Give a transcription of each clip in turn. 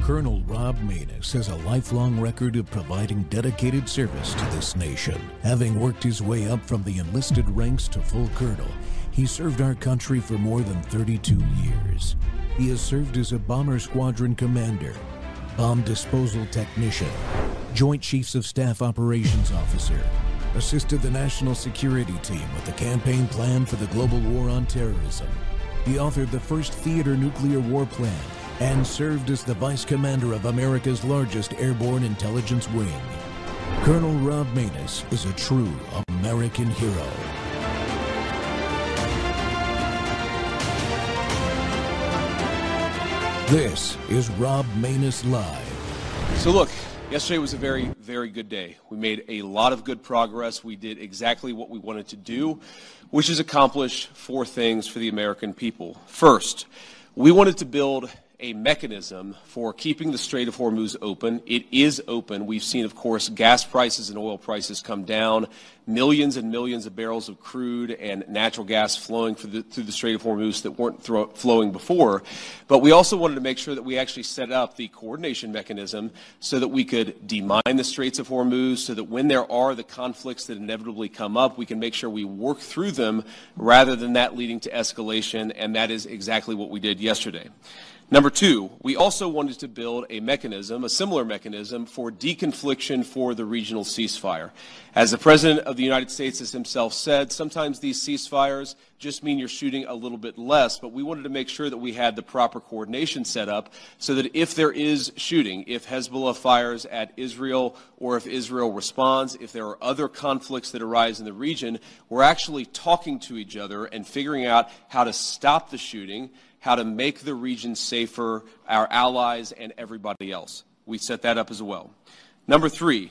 Colonel Rob Maness has a lifelong record of providing dedicated service to this nation. Having worked his way up from the enlisted ranks to full colonel, he served our country for more than 32 years. He has served as a bomber squadron commander, bomb disposal technician, Joint Chiefs of Staff operations officer, assisted the national security team with the campaign plan for the global war on terrorism. He authored the first theater nuclear war plan and served as the vice commander of America's largest airborne intelligence wing. Colonel Rob Maness is a true American hero. This is Rob Maness Live. So look, yesterday was a very, very good day. We made a lot of good progress. We did exactly what we wanted to do, which is accomplish 4 things for the American people. First, we wanted to build a mechanism for keeping the Strait of Hormuz open. It is open. We've seen, of course, gas prices and oil prices come down, millions and millions of barrels of crude and natural gas flowing through the Strait of Hormuz that weren't flowing before. But we also wanted to make sure that we actually set up the coordination mechanism so that we could demine the Straits of Hormuz, so that when there are the conflicts that inevitably come up, we can make sure we work through them rather than that leading to escalation, and that is exactly what we did yesterday. Number 2, we also wanted to build a mechanism, a similar mechanism, for deconfliction for the regional ceasefire. As the President of the United States has himself said, sometimes these ceasefires just mean you're shooting a little bit less, but we wanted to make sure that we had the proper coordination set up so that if there is shooting, if Hezbollah fires at Israel or if Israel responds, if there are other conflicts that arise in the region, we're actually talking to each other and figuring out how to stop the shooting, how to make the region safer, our allies and everybody else. We set that up as well. Number 3,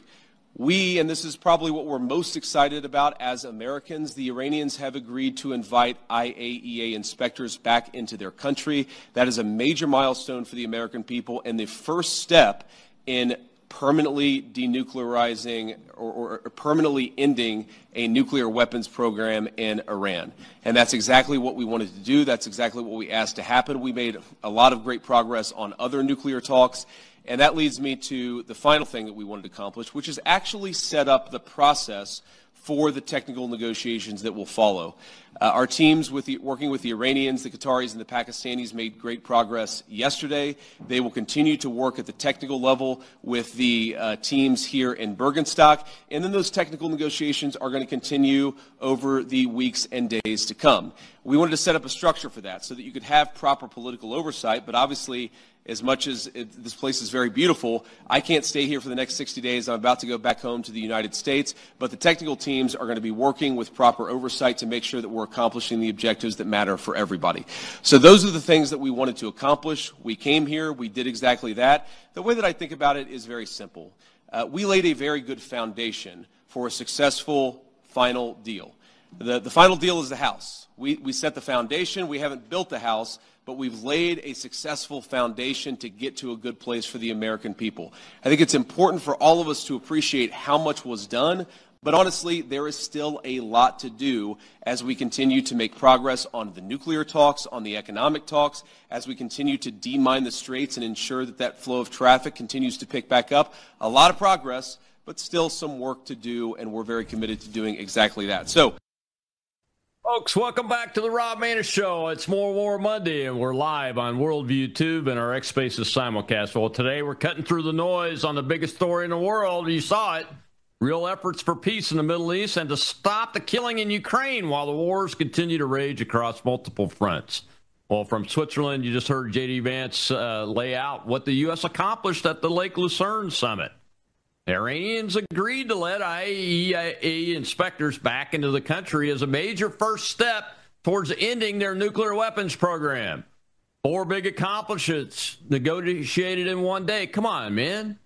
and this is probably what we're most excited about as Americans, the Iranians have agreed to invite IAEA inspectors back into their country. That is a major milestone for the American people and the first step in permanently denuclearizing or permanently ending a nuclear weapons program in Iran. And that's exactly what we wanted to do. That's exactly what we asked to happen. We made a lot of great progress on other nuclear talks. And that leads me to the final thing that we wanted to accomplish, which is actually set up the process for the technical negotiations that will follow. Our teams working with the Iranians, the Qataris, and the Pakistanis made great progress yesterday. They will continue to work at the technical level with the teams here in Bergenstock, and then those technical negotiations are going to continue over the weeks and days to come. We wanted to set up a structure for that so that you could have proper political oversight, but obviously, as much as this place is very beautiful, I can't stay here for the next 60 days. I'm about to go back home to the United States, but the technical teams are going to be working with proper oversight to make sure that we're accomplishing the objectives that matter for everybody. So those are the things that we wanted to accomplish. We came here. We did exactly that. The way that I think about it is very simple. We laid a very good foundation for a successful final deal. The final deal is the house. We set the foundation. We haven't built the house, but we've laid a successful foundation to get to a good place for the American people. I think it's important for all of us to appreciate how much was done, but honestly, there is still a lot to do as we continue to make progress on the nuclear talks, on the economic talks, as we continue to demine the straits and ensure that that flow of traffic continues to pick back up. A lot of progress, but still some work to do, and we're very committed to doing exactly that. So, folks, welcome back to the Rob Maness Show. It's More War Monday, and we're live on Worldview Tube and our X Spaces simulcast. Well, today we're cutting through the noise on the biggest story in the world. You saw it. Real efforts for peace in the Middle East and to stop the killing in Ukraine while the wars continue to rage across multiple fronts. Well, from Switzerland, you just heard J.D. Vance lay out what the U.S. accomplished at the Lake Lucerne summit. The Iranians agreed to let IAEA inspectors back into the country as a major first step towards ending their nuclear weapons program. 4 big accomplishments negotiated in one day. Come on, man.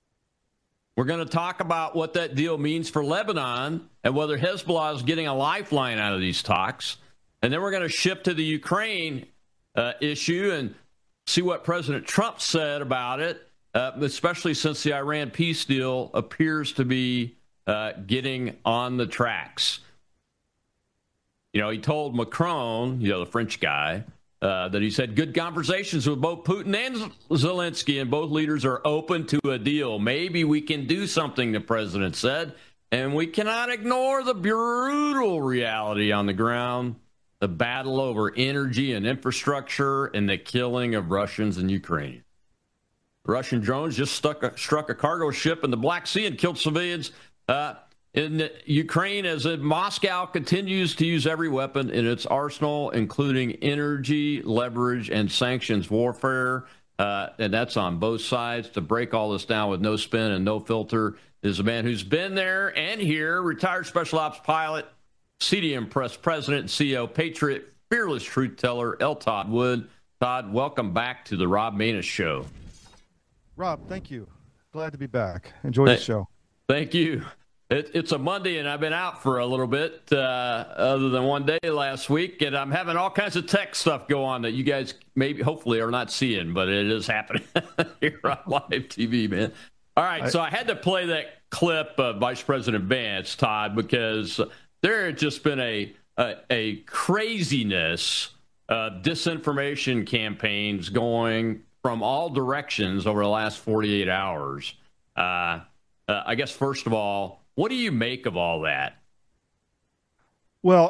We're going to talk about what that deal means for Lebanon and whether Hezbollah is getting a lifeline out of these talks. And then we're going to shift to the Ukraine issue and see what President Trump said about it, especially since the Iran peace deal appears to be getting on the tracks. You know, he told Macron, the French guy, that he's had good conversations with both Putin and Zelensky, and both leaders are open to a deal. Maybe we can do something, the president said, and we cannot ignore the brutal reality on the ground, the battle over energy and infrastructure, and the killing of Russians and Ukrainians. Russian drones just struck a cargo ship in the Black Sea and killed civilians in Ukraine as Moscow continues to use every weapon in its arsenal, including energy, leverage, and sanctions warfare. And that's on both sides. To break all this down with no spin and no filter is a man who's been there and here, retired special ops pilot, CDM Press president and CEO, Patriot, fearless truth teller, L. Todd Wood. Todd, welcome back to the Rob Maness Show. Rob, thank you. Glad to be back. Enjoy the show. Thank you. It's a Monday, and I've been out for a little bit, other than one day last week, and I'm having all kinds of tech stuff go on that you guys maybe, hopefully, are not seeing, but it is happening here on live TV, man. All right, so I had to play that clip of Vice President Vance, Todd, because there had just been a craziness of disinformation campaigns going from all directions over the last 48 hours. I guess, first of all, what do you make of all that? Well,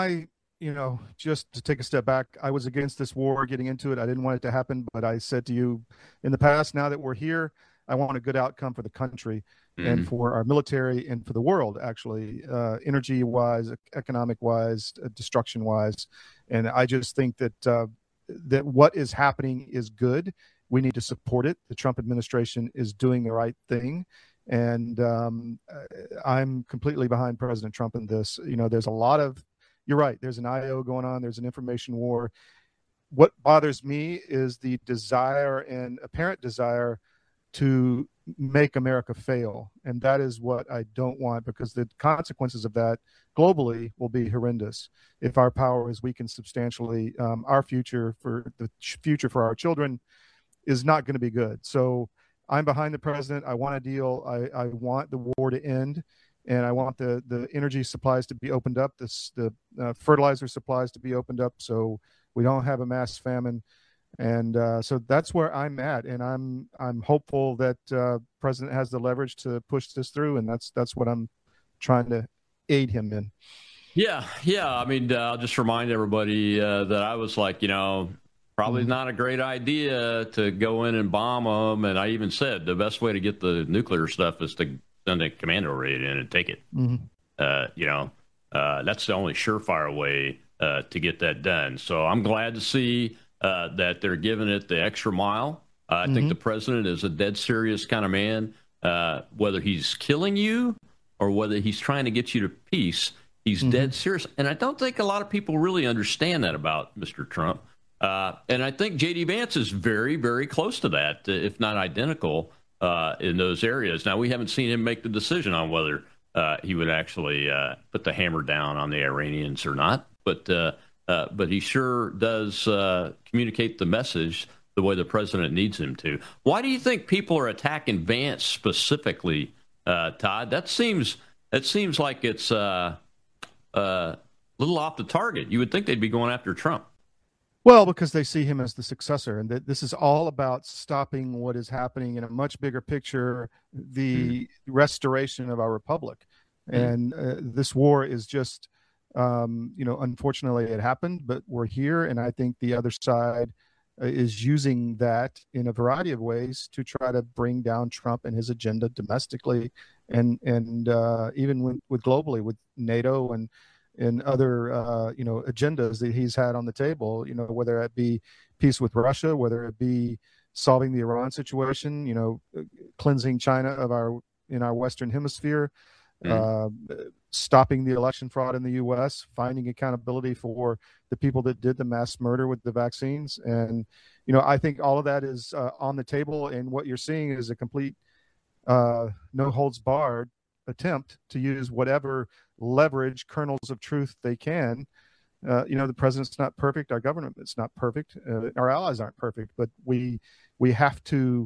just to take a step back, I was against this war getting into it. I didn't want it to happen, but I said to you in the past, now that we're here, I want a good outcome for the country and for our military and for the world, actually, energy-wise, economic-wise, destruction-wise. And I just think that that what is happening is good. We need to support it. The Trump administration is doing the right thing. And I'm completely behind President Trump in this. There's a lot of, you're right, there's an IO going on, there's an information war. What bothers me is the desire and apparent desire to make America fail. And that is what I don't want, because the consequences of that globally will be horrendous if our power is weakened substantially. Our future for our children is not going to be good. So I'm behind the president. I want a deal. I want the war to end, and I want the energy supplies to be opened up, the fertilizer supplies to be opened up, so we don't have a mass famine. And so that's where I'm at, and I'm hopeful that president has the leverage to push this through, and that's what I'm trying to aid him in. Yeah. I mean, I'll just remind everybody that I was like, probably not a great idea to go in and bomb them. And I even said the best way to get the nuclear stuff is to send a commando raid in and take it. That's the only surefire way to get that done. So I'm glad to see that they're giving it the extra mile. I think the president is a dead serious kind of man, whether he's killing you or whether he's trying to get you to peace. He's dead serious. And I don't think a lot of people really understand that about Mr. Trump. And I think J.D. Vance is very, very close to that, if not identical, in those areas. Now, we haven't seen him make the decision on whether he would actually put the hammer down on the Iranians or not. But he sure does communicate the message the way the president needs him to. Why do you think people are attacking Vance specifically, Todd? That seems like it's a little off the target. You would think they'd be going after Trump. Well, because they see him as the successor, and that this is all about stopping what is happening in a much bigger picture, the restoration of our republic. And this war is just, unfortunately it happened, but we're here. And I think the other side is using that in a variety of ways to try to bring down Trump and his agenda domestically and even with globally with NATO and other, agendas that he's had on the table, whether it be peace with Russia, whether it be solving the Iran situation, cleansing China in our Western hemisphere, stopping the election fraud in the U.S., finding accountability for the people that did the mass murder with the vaccines. And, I think all of that is on the table. And what you're seeing is a complete no holds barred attempt to use whatever leverage kernels of truth they can. The president's not perfect. Our government is not perfect. Our allies aren't perfect, but we have to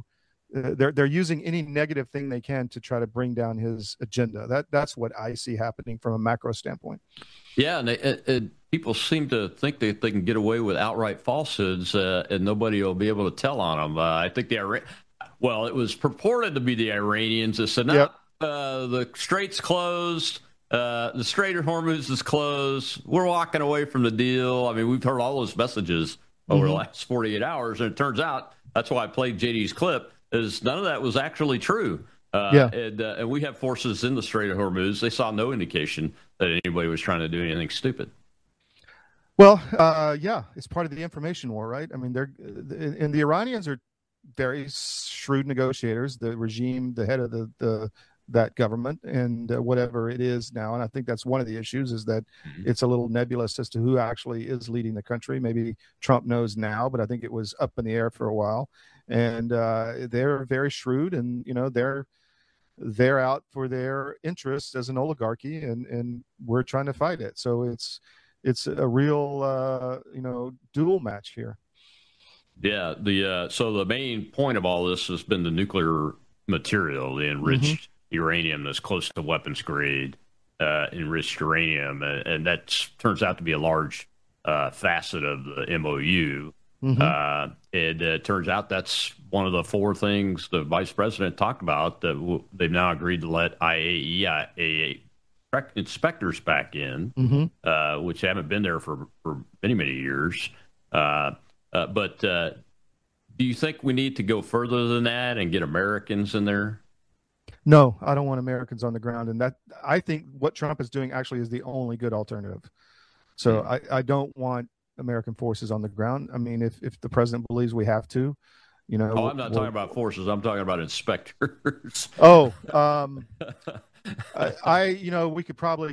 they're using any negative thing they can to try to bring down his agenda. That's what I see happening from a macro standpoint. Yeah, and people seem to think that they can get away with outright falsehoods, and nobody will be able to tell on them. I think it was purported to be the Iranians that said, no, the strait's closed, the Strait of Hormuz is closed, we're walking away from the deal. I mean, we've heard all those messages over the last 48 hours, and it turns out, that's why I played JD's clip, is none of that was actually true. And we have forces in the Strait of Hormuz. They saw no indication that anybody was trying to do anything stupid. Well, it's part of the information war, right? I mean, the Iranians are very shrewd negotiators. The regime, the head of that government, and whatever it is now, and I think that's one of the issues, is that it's a little nebulous as to who actually is leading the country. Maybe Trump knows now, but I think it was up in the air for a while. And they're very shrewd, and they're out for their interests as an oligarchy, and we're trying to fight it. So it's a real dual match here. Yeah. So the main point of all this has been the nuclear material, the enriched uranium that's close to weapons grade enriched uranium, and that turns out to be a large facet of the MOU. It turns out that's one of the four things the vice president talked about, that they've now agreed to let IAEA inspectors back in, which haven't been there for many, many years. But do you think we need to go further than that and get Americans in there? No, I don't want Americans on the ground. And that, I think what Trump is doing actually is the only good alternative. So I don't want American forces on the ground. I mean, if the president believes we have to, I'm not talking about forces. I'm talking about inspectors. We could probably,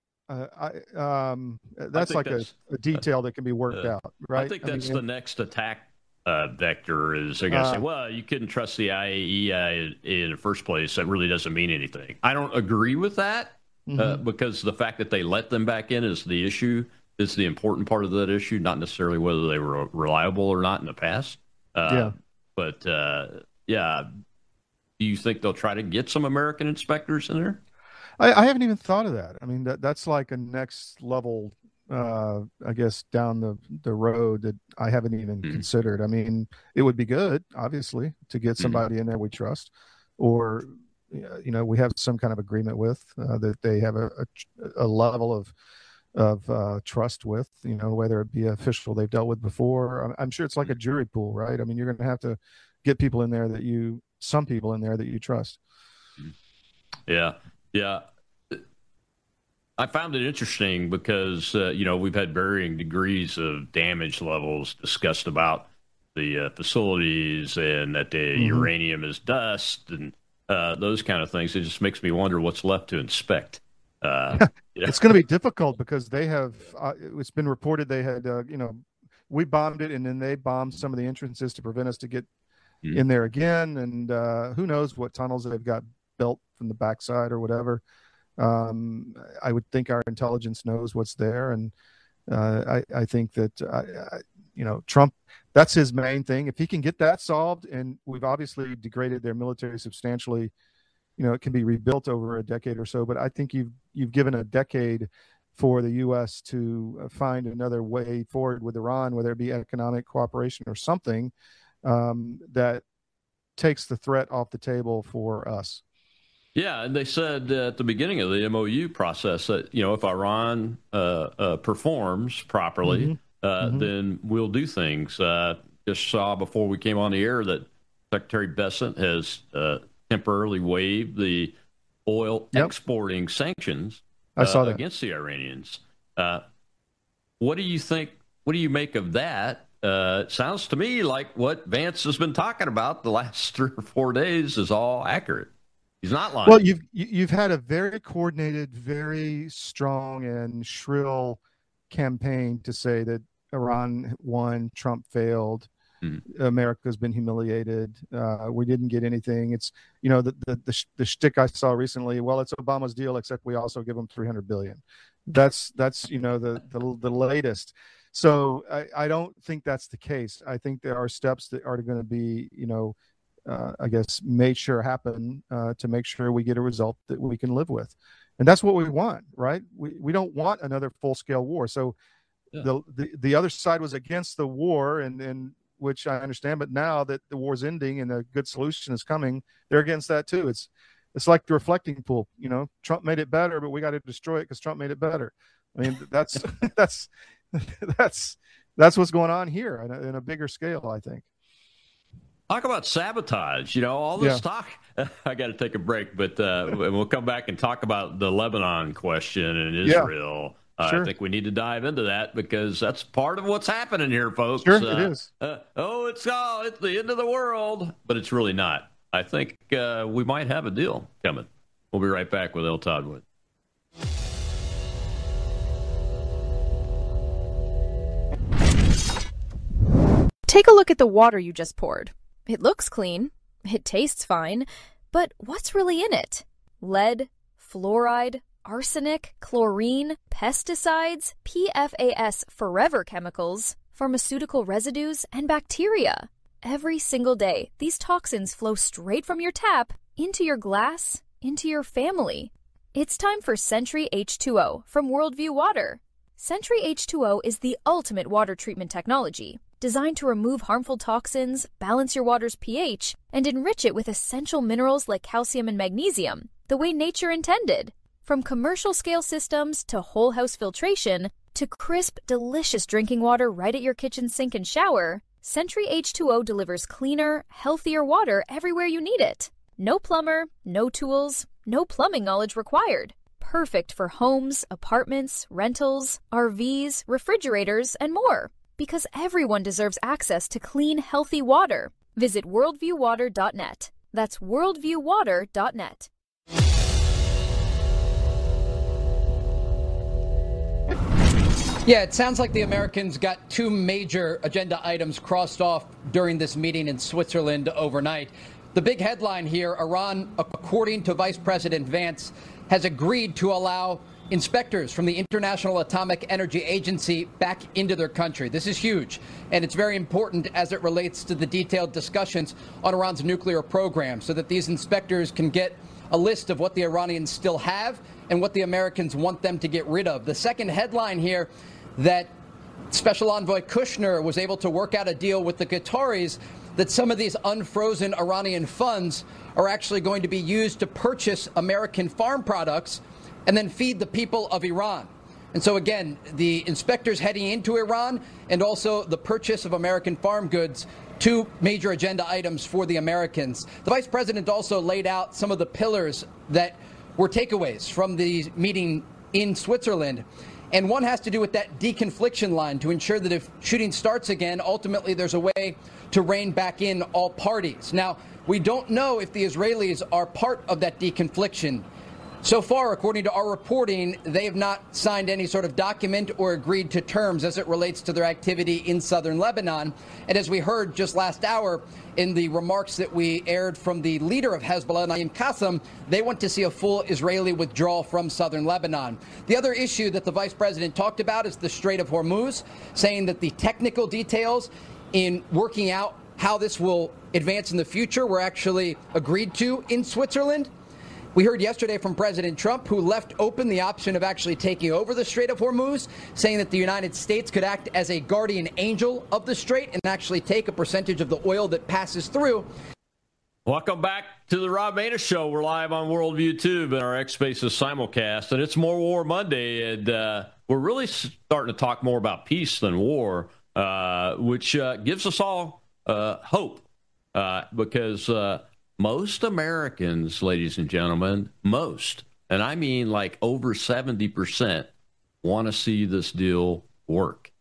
that's like a detail that can be worked out, right? I think that's the next attack vector, is they're going to say, well, you couldn't trust the IAEA in the first place. That really doesn't mean anything. I don't agree with that, because the fact that they let them back in is the issue. Is the important part of that issue, not necessarily whether they were reliable or not in the past. But do you think they'll try to get some American inspectors in there? I haven't even thought of that. I mean, that's like a next level, I guess, down the road that I haven't even considered. I mean, it would be good, obviously, to get somebody in there we trust, or we have some kind of agreement with, that they have a level of trust with, whether it be official they've dealt with before. I'm sure it's like a jury pool, right? I mean, you're going to have to get people in there some people in there that you trust. Yeah. I found it interesting because, we've had varying degrees of damage levels discussed about the facilities, and that the uranium is dust and those kind of things. It just makes me wonder what's left to inspect. It's going to be difficult because they have, it's been reported they had, we bombed it, and then they bombed some of the entrances to prevent us to get in there again. And who knows what tunnels they've got built from the backside or whatever. I would think our intelligence knows what's there. And I think that, Trump, that's his main thing. If he can get that solved, and we've obviously degraded their military substantially, it can be rebuilt over a decade or so, but I think you've given a decade for the U.S. to find another way forward with Iran, whether it be economic cooperation or something that takes the threat off the table for us. Yeah, and they said at the beginning of the MOU process that, if Iran performs properly, then we'll do things. Just saw before we came on the air that Secretary Bessent has temporarily waived the oil exporting sanctions I saw that. against the Iranians. What do you think? What do you make of that? It sounds to me like what Vance has been talking about the last 3 or 4 days is all accurate. He's not lying. Well, you've had a very coordinated, very strong and shrill campaign to say that Iran won, Trump failed, America's been humiliated. We didn't get anything. It's the shtick I saw recently. Well, it's Obama's deal, except we also give them $300 billion. That's the latest. So I don't think that's the case. I think there are steps that are going to be I guess, made sure happen to make sure we get a result that we can live with. And that's what we want, right? We don't want another full-scale war. So the other side was against the war, and which I understand, but now that the war's ending and a good solution is coming, they're against that too. It's like the reflecting pool. Trump made it better, but we got to destroy it because Trump made it better. I mean, that's what's going on here in a bigger scale, I think. Talk about sabotage, all this talk. I got to take a break, but we'll come back and talk about the Lebanon question and Israel. Sure. I think we need to dive into that because that's part of what's happening here, folks. Sure, it is. It's the end of the world, but it's really not. I think we might have a deal coming. We'll be right back with L. Todd Wood. Take a look at the water you just poured. It looks clean. It tastes fine. But what's really in it? Lead, fluoride, arsenic, chlorine, pesticides, PFAS forever chemicals, pharmaceutical residues, and bacteria. Every single day, these toxins flow straight from your tap into your glass, into your family. It's time for Sentry H2O from Worldview Water. Sentry H2O is the ultimate water treatment technology, designed to remove harmful toxins, balance your water's pH, and enrich it with essential minerals like calcium and magnesium, the way nature intended. From commercial-scale systems to whole-house filtration to crisp, delicious drinking water right at your kitchen sink and shower, Sentry H2O delivers cleaner, healthier water everywhere you need it. No plumber, no tools, no plumbing knowledge required. Perfect for homes, apartments, rentals, RVs, refrigerators, and more. Because everyone deserves access to clean, healthy water. Visit worldviewwater.net. That's worldviewwater.net. Yeah, it sounds like the Americans got two major agenda items crossed off during this meeting in Switzerland overnight. The big headline here, Iran, according to Vice President Vance, has agreed to allow inspectors from the International Atomic Energy Agency back into their country. This is huge, and it's very important as it relates to the detailed discussions on Iran's nuclear program, so that these inspectors can get a list of what the Iranians still have and what the Americans want them to get rid of. The second headline here, that Special Envoy Kushner was able to work out a deal with the Qataris that some of these unfrozen Iranian funds are actually going to be used to purchase American farm products and then feed the people of Iran. And so, again, the inspectors heading into Iran and also the purchase of American farm goods, two major agenda items for the Americans. The Vice President also laid out some of the pillars that were takeaways from the meeting in Switzerland. And one has to do with that deconfliction line to ensure that if shooting starts again, ultimately there's a way to rein back in all parties. Now, we don't know if the Israelis are part of that deconfliction. So far, according to our reporting, they have not signed any sort of document or agreed to terms as it relates to their activity in southern Lebanon. And as we heard just last hour in the remarks that we aired from the leader of Hezbollah, Naim Qassem, they want to see a full Israeli withdrawal from southern Lebanon. The other issue that the vice president talked about is the Strait of Hormuz, saying that the technical details in working out how this will advance in the future were actually agreed to in Switzerland. We heard yesterday from President Trump, who left open the option of actually taking over the Strait of Hormuz, saying that the United States could act as a guardian angel of the strait and actually take a percentage of the oil that passes through. Welcome back to the Rob Maness Show. We're live on Worldview Tube and our X Spaces simulcast, and it's More War Monday, and we're really starting to talk more about peace than war, which gives us all hope, because most Americans, ladies and gentlemen, most, and I mean like over 70%, want to see this deal work.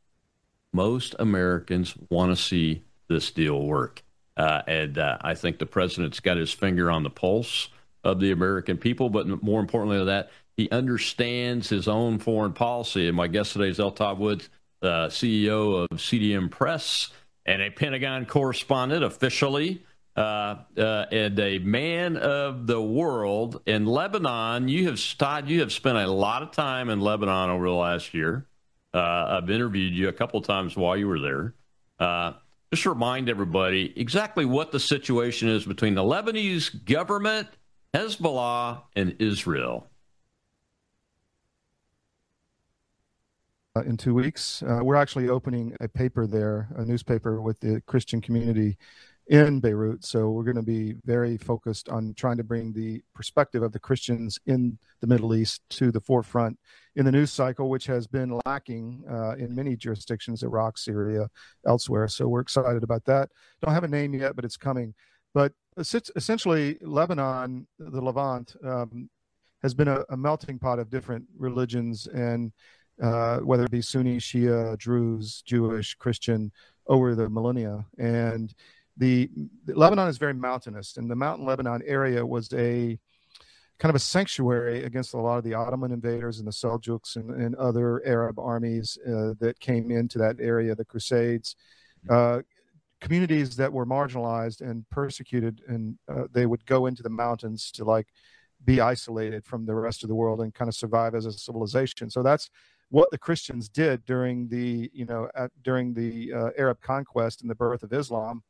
Most Americans want to see this deal work. And I think the president's got his finger on the pulse of the American people, but more importantly than that, he understands his own foreign policy. And my guest today is L. Todd Wood, CEO of CDM Press and a Pentagon correspondent officially. And a man of the world in Lebanon. Todd, you have spent a lot of time in Lebanon over the last year. I've interviewed you a couple of times while you were there. just remind everybody exactly what the situation is between the Lebanese government, Hezbollah, and Israel. In 2 weeks, we're actually opening a paper there, a newspaper with the Christian community in Beirut. So we're going to be very focused on trying to bring the perspective of the Christians in the Middle East to the forefront in the news cycle, which has been lacking in many jurisdictions, Iraq, Syria, elsewhere. So we're excited about that. Don't have a name yet, but it's coming. But essentially, Lebanon, the Levant, has been a melting pot of different religions, and whether it be Sunni, Shia, Druze, Jewish, Christian, over the millennia. And the Lebanon is very mountainous, and the mountain Lebanon area was a kind of a sanctuary against a lot of the Ottoman invaders and the Seljuks and other Arab armies that came into that area, the Crusades, communities that were marginalized and persecuted, and they would go into the mountains to like be isolated from the rest of the world and kind of survive as a civilization. So that's what the Christians did during the Arab conquest and the birth of Islam.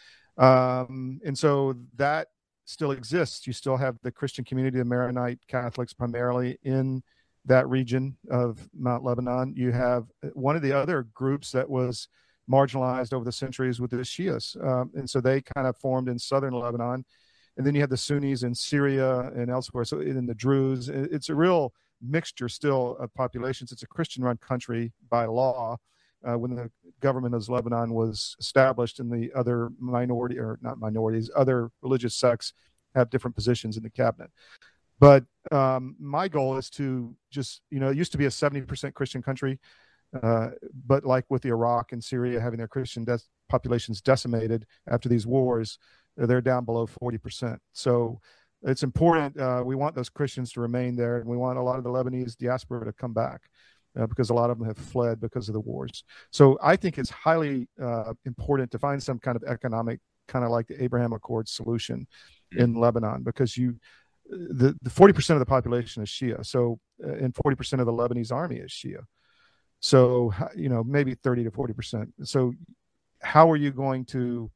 And so that still exists. You still have the Christian community, the Maronite Catholics primarily in that region of Mount Lebanon. You have one of the other groups that was marginalized over the centuries with the Shias. And so they kind of formed in southern Lebanon. And then you have the Sunnis in Syria and elsewhere. So in the Druze, it's a real mixture still of populations. It's a Christian-run country by law. When the government of Lebanon was established, and the other minority, or not minorities, other religious sects have different positions in the cabinet. But my goal is to just, it used to be a 70% Christian country, but like with Iraq and Syria having their Christian populations decimated after these wars, they're down below 40%. So it's important. We want those Christians to remain there, and we want a lot of the Lebanese diaspora to come back because a lot of them have fled because of the wars. So I think it's highly important to find some kind of economic, kind of like the Abraham Accords solution in Lebanon, because the 40% of the population is Shia. So and 40% of the Lebanese army is Shia. So maybe 30 to 40%. So how are you going to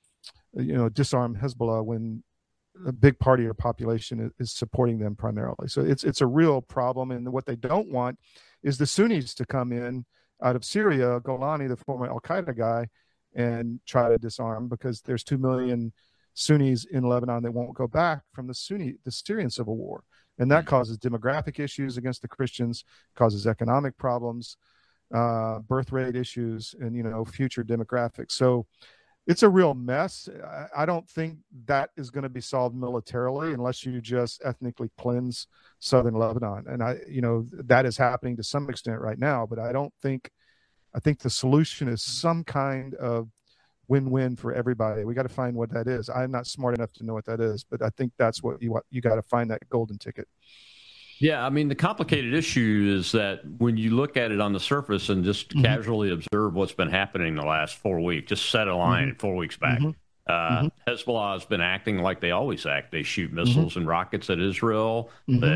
disarm Hezbollah when a big part of your population is supporting them primarily? So it's a real problem. And what they don't want is the Sunnis to come in out of Syria, Golani, the former Al-Qaeda guy, and try to disarm, because there's 2 million Sunnis in Lebanon that won't go back from the Syrian civil war. And that causes demographic issues against the Christians, causes economic problems, birth rate issues, and, future demographics. So it's a real mess. I don't think that is going to be solved militarily unless you just ethnically cleanse southern Lebanon. And that is happening to some extent right now, but I think the solution is some kind of win-win for everybody. We got to find what that is. I'm not smart enough to know what that is, but I think that's what you got to find, that golden ticket. Yeah, I mean, the complicated issue is that when you look at it on the surface and just casually observe what's been happening the last 4 weeks, just set a line 4 weeks back. Hezbollah has been acting like they always act. They shoot missiles and rockets at Israel.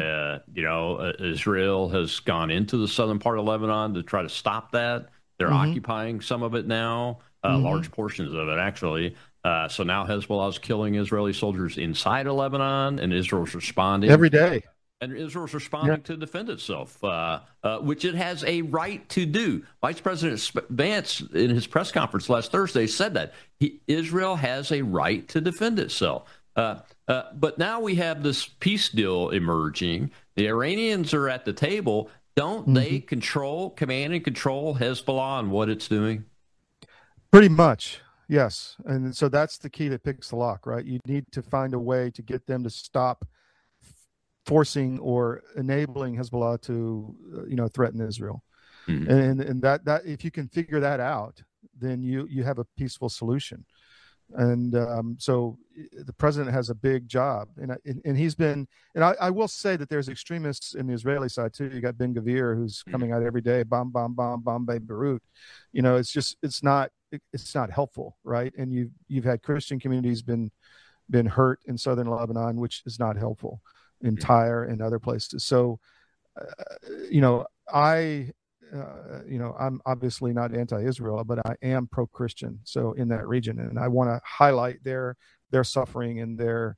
Israel has gone into the southern part of Lebanon to try to stop that. They're occupying some of it now, large portions of it, actually. So now Hezbollah is killing Israeli soldiers inside of Lebanon, and Israel's responding every day. And Israel's responding to defend itself, which it has a right to do. Vice President Vance, in his press conference last Thursday, said that Israel has a right to defend itself. But now we have this peace deal emerging. The Iranians are at the table. Don't they command and control Hezbollah and what it's doing? Pretty much, yes. And so that's the key that picks the lock, right? You need to find a way to get them to stop forcing or enabling Hezbollah to, threaten Israel. And that if you can figure that out, then you have a peaceful solution. And so the president has a big job, and he's been. And I will say that there's extremists in the Israeli side too. You got Ben Gvir, who's coming out every day, bomb, Beirut. It's not helpful, right? And you've had Christian communities been hurt in southern Lebanon, which is not helpful, in Tyre and other places. So, I'm obviously not anti-Israel, but I am pro-Christian. So in that region, and I want to highlight their suffering and their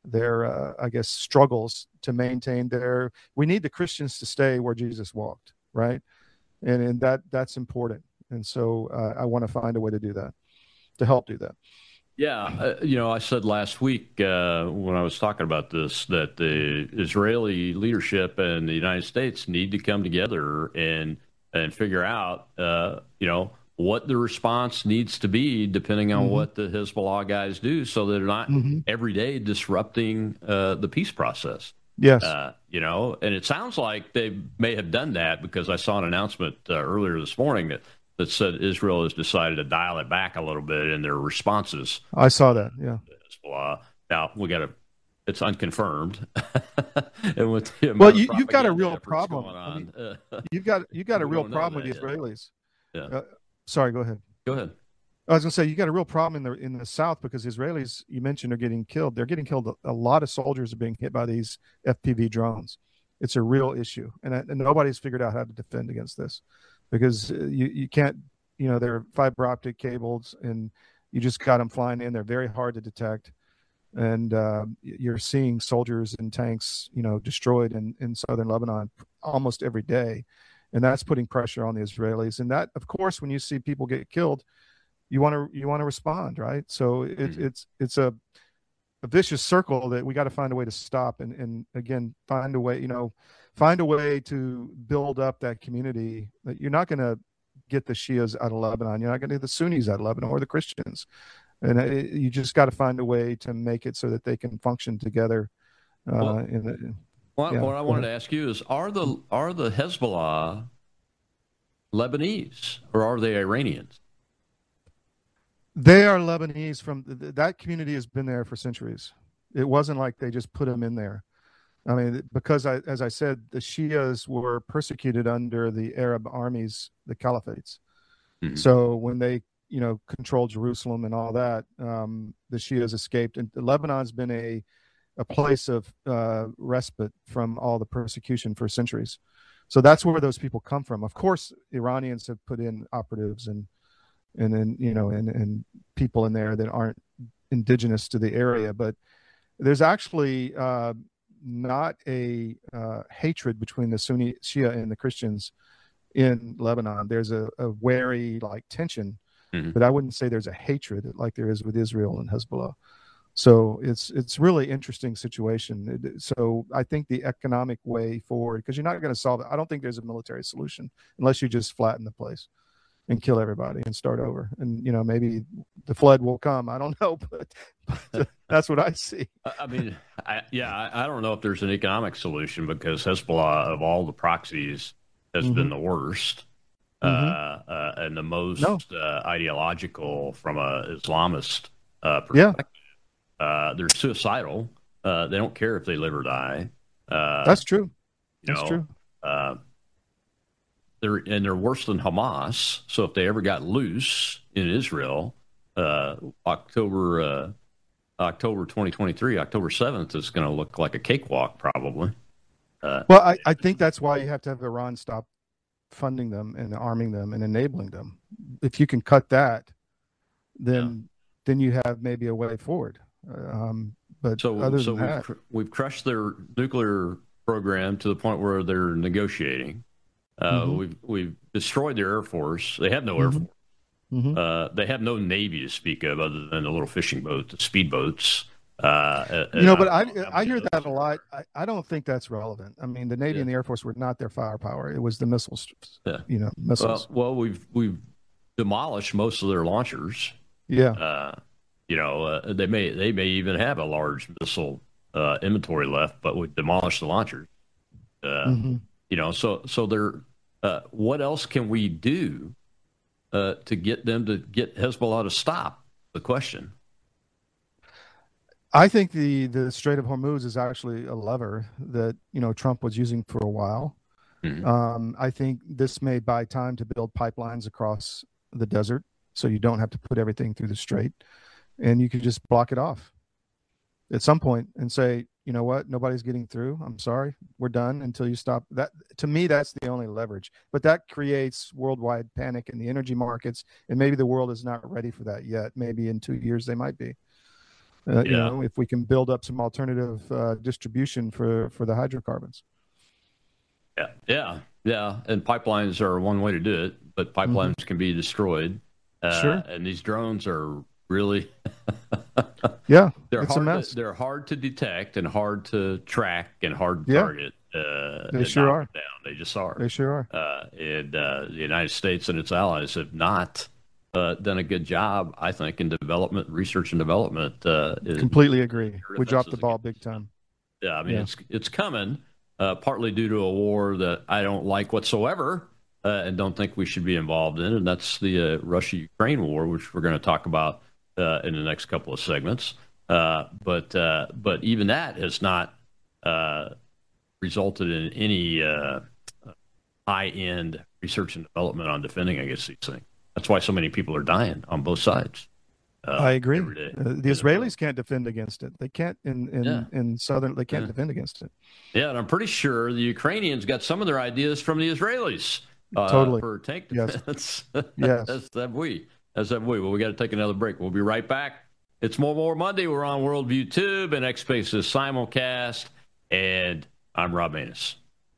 I guess struggles to maintain we need the Christians to stay where Jesus walked, right? And that's important. And so I want to find a way to do that, to help do that. Yeah, I said last week when I was talking about this that the Israeli leadership and the United States need to come together and figure out, what the response needs to be depending on what the Hezbollah guys do, so they're not every day disrupting the peace process. Yes. And it sounds like they may have done that, because I saw an announcement earlier this morning that said Israel has decided to dial it back a little bit in their responses. I saw that, yeah. Hezbollah. Now, it's unconfirmed. And with you've got a real problem. You've got a real problem with the Israelis. Yeah. Sorry, go ahead. Go ahead. I was going to say, you got a real problem in the south, because Israelis, you mentioned, are getting killed. They're getting killed. A lot of soldiers are being hit by these FPV drones. It's a real issue, and nobody's figured out how to defend against this, because you can't. There are fiber optic cables, and you just got them flying in. They're very hard to detect, and you're seeing soldiers and tanks, destroyed in southern Lebanon almost every day, and that's putting pressure on the Israelis. And that, of course, when you see people get killed, you want to respond, right? So it's a vicious circle that we got to find a way to stop, and again, find a way to build up that community. That you're not going to get the Shias out of Lebanon, you're not going to get the Sunnis out of Lebanon, or the Christians, and you just got to find a way to make it so that they can function together. What I wanted to ask you is: Are the Hezbollah Lebanese, or are they Iranians? They are Lebanese. That community has been there for centuries. It wasn't like they just put them in there. I mean, because as I said, the Shias were persecuted under the Arab armies, the caliphates. Mm-hmm. So when they, controlled Jerusalem and all that, the Shias escaped. And Lebanon's been a place of respite from all the persecution for centuries. So that's where those people come from. Of course, Iranians have put in operatives and people in there that aren't indigenous to the area, but there's actually not a hatred between the Sunni Shia and the Christians in Lebanon. There's a wary tension, but I wouldn't say there's a hatred like there is with Israel and Hezbollah. So it's really interesting situation. So I think the economic way forward, because you're not going to solve it. I don't think there's a military solution unless you just flatten the place and kill everybody and start over. And, maybe the flood will come. I don't know, but that's what I see. I mean, I don't know if there's an economic solution, because Hezbollah, of all the proxies, has been the worst and the most ideological from a Islamist perspective. They're suicidal. They don't care if they live or die. That's true. That's true. They're worse than Hamas. So if they ever got loose in Israel, October 2023, October 7th is going to look like a cakewalk, probably. Well, I think that's why you have to have Iran stop funding them and arming them and enabling them. If you can cut that, then you have maybe a way forward. But other than that, we've crushed their nuclear program to the point where they're negotiating. We've destroyed their Air Force. They have no Air Force. They have no Navy to speak of, other than the little fishing boat, the speedboats. But I hear that a lot. I don't think that's relevant. I mean, the Navy and the Air Force were not their firepower. It was the missiles. Missiles. Well, we've demolished most of their launchers. Yeah. They may even have a large missile inventory left, but we demolished the launchers. So they're. What else can we do to get them to get Hezbollah to stop? The question. I think the Strait of Hormuz is actually a lever that Trump was using for a while. I think this may buy time to build pipelines across the desert, so you don't have to put everything through the strait, and you can just block it off. at some point and say, you know what, nobody's getting through. I'm sorry, we're done until you stop. That, to me, that's the only leverage. But that creates worldwide panic in the energy markets, and maybe the world is not ready for that yet. Maybe in 2 years they might be. You know, if we can build up some alternative distribution for the hydrocarbons. Yeah. And pipelines are one way to do it, but pipelines can be destroyed. Sure. And these drones are really, yeah, they're it's hard. a mess. They're hard to detect and hard to track and hard to target. They sure are. Down. They just are. They sure are. And the United States and its allies have not done a good job, I think, in development, research and development. Completely agree. We dropped the ball big time. Yeah, I mean, it's coming, partly due to a war that I don't like whatsoever and don't think we should be involved in, and that's the Russia-Ukraine war, which we're going to talk about in the next couple of segments. But even that has not resulted in any high-end research and development on defending against these things. That's why so many people are dying on both sides. I agree. The Israelis can't defend against it. They can't in southern. They can't defend against it. Yeah, and I'm pretty sure the Ukrainians got some of their ideas from the Israelis. Totally. For tank defense. Yes. As have we. Well, we got to take another break. We'll be right back. It's More Monday. We're on Worldview Tube and X-Space's simulcast, and I'm Rob Maness.